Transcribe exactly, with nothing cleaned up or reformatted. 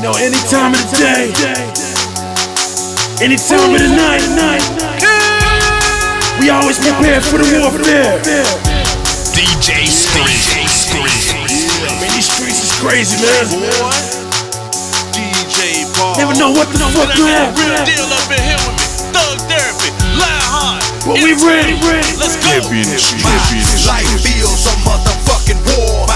know, any time of the day, any time of the night, we always prepare for the warfare. D J Scream. Man, these streets is crazy, man. D J Paul. Never know what the fuck to have. Real deal up in here with me. Thug Therapy, Lionheart. But we ready, Let's go. My life feels a motherfucking war.